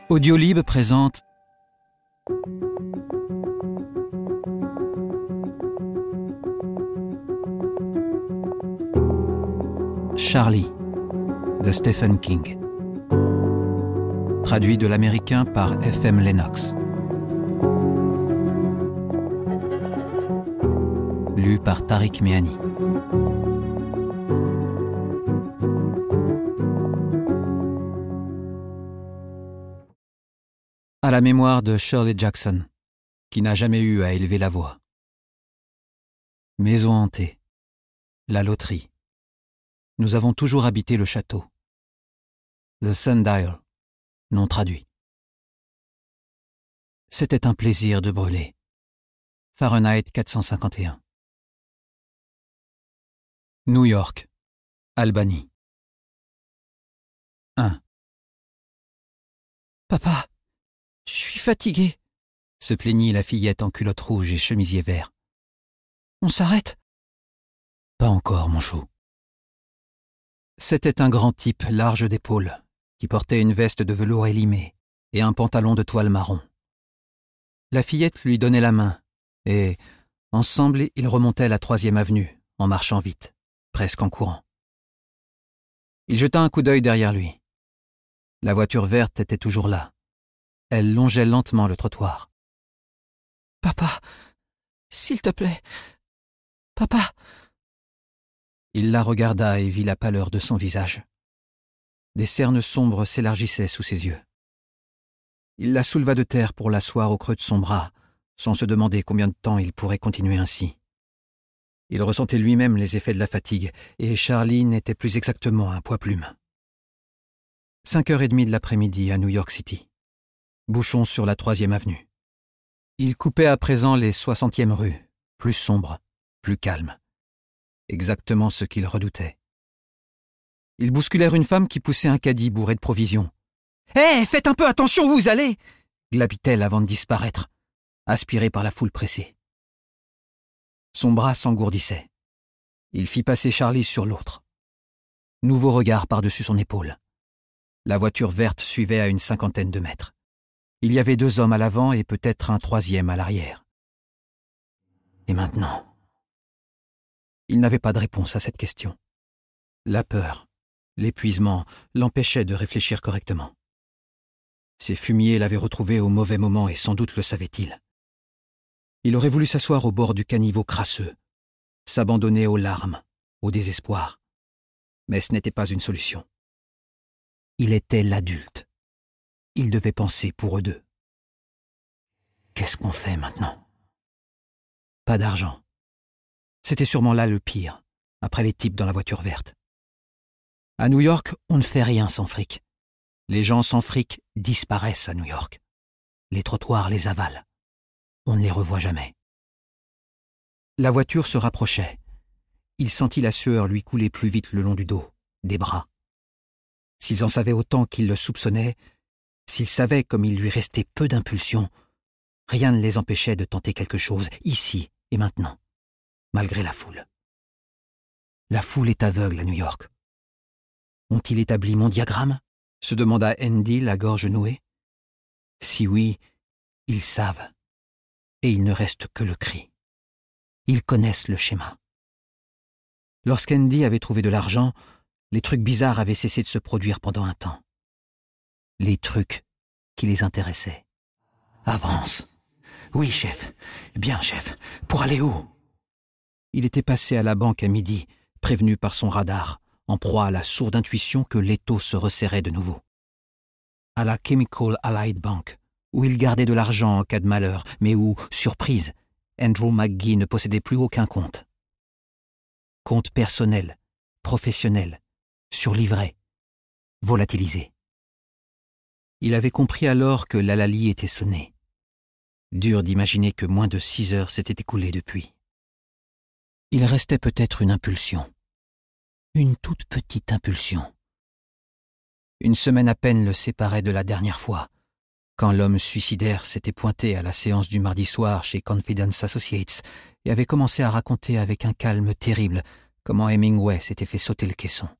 Audiolib présente Charlie de Stephen King, traduit de l'américain par F.M. Lennox, lu par Tariq Mehani. À la mémoire de Shirley Jackson, qui n'a jamais eu à élever la voix. Maison hantée, la loterie. Nous avons toujours habité le château. The Sundial, non traduit. C'était un plaisir de brûler. Fahrenheit 451. New York, Albanie. 1. Papa, je suis fatiguée, se plaignit la fillette en culotte rouge et chemisier vert. On s'arrête? Pas encore, mon chou. C'était un grand type large d'épaules, qui portait une veste de velours élimé et un pantalon de toile marron. La fillette lui donnait la main, et, ensemble, ils remontaient la 3e avenue, en marchant vite, presque en courant. Il jeta un coup d'œil derrière lui. La voiture verte était toujours là. Elle longeait lentement le trottoir. « Papa, s'il te plaît, papa !» Il la regarda et vit la pâleur de son visage. Des cernes sombres s'élargissaient sous ses yeux. Il la souleva de terre pour l'asseoir au creux de son bras, sans se demander combien de temps il pourrait continuer ainsi. Il ressentait lui-même les effets de la fatigue, et Charlie n'était plus exactement un poids-plume. 5h30 de l'après-midi à New York City. Bouchon sur la 3e avenue. Il coupait à présent les 60e rues, plus sombres, plus calmes. Exactement ce qu'il redoutait. Ils bousculèrent une femme qui poussait un caddie bourré de provisions. « Hé, faites un peu attention, vous allez !» glapit-elle avant de disparaître, aspirée par la foule pressée. Son bras s'engourdissait. Il fit passer Charlie sur l'autre. Nouveau regard par-dessus son épaule. La voiture verte suivait à une 50aine de mètres. Il y avait 2 hommes à l'avant et peut-être un 3e à l'arrière. Et maintenant? Il n'avait pas de réponse à cette question. La peur, l'épuisement l'empêchaient de réfléchir correctement. Ces fumiers l'avaient retrouvé au mauvais moment et sans doute le savait-il. Il aurait voulu s'asseoir au bord du caniveau crasseux, s'abandonner aux larmes, au désespoir. Mais ce n'était pas une solution. Il était l'adulte. Il devait penser pour eux deux. Qu'est-ce qu'on fait maintenant? Pas d'argent. C'était sûrement là le pire, après les types dans la voiture verte. À New York, on ne fait rien sans fric. Les gens sans fric disparaissent à New York. Les trottoirs les avalent. On ne les revoit jamais. La voiture se rapprochait. Il sentit la sueur lui couler plus vite le long du dos, des bras. S'ils en savaient autant qu'ils le soupçonnaient, s'ils savaient comme il lui restait peu d'impulsion, rien ne les empêchait de tenter quelque chose, ici et maintenant, malgré la foule. La foule est aveugle à New York. Ont-ils établi mon diagramme? Se demanda Andy, la gorge nouée. Si oui, ils savent. Et il ne reste que le cri. Ils connaissent le schéma. Lorsqu'Andy avait trouvé de l'argent, les trucs bizarres avaient cessé de se produire pendant un temps. Les trucs qui les intéressaient. Avance. Oui, chef. Bien, chef. Pour aller où? Il était passé à la banque à midi, prévenu par son radar, en proie à la sourde intuition que l'étau se resserrait de nouveau. À la Chemical Allied Bank, où il gardait de l'argent en cas de malheur, mais où, surprise, Andrew McGee ne possédait plus aucun compte. Compte personnel, professionnel, surlivré, volatilisé. Il avait compris alors que l'Halali était sonné. Dur d'imaginer que moins de 6 heures s'étaient écoulées depuis. Il restait peut-être une impulsion. Une toute petite impulsion. Une semaine à peine le séparait de la dernière fois, quand l'homme suicidaire s'était pointé à la séance du mardi soir chez Confidence Associates et avait commencé à raconter avec un calme terrible comment Hemingway s'était fait sauter le caisson.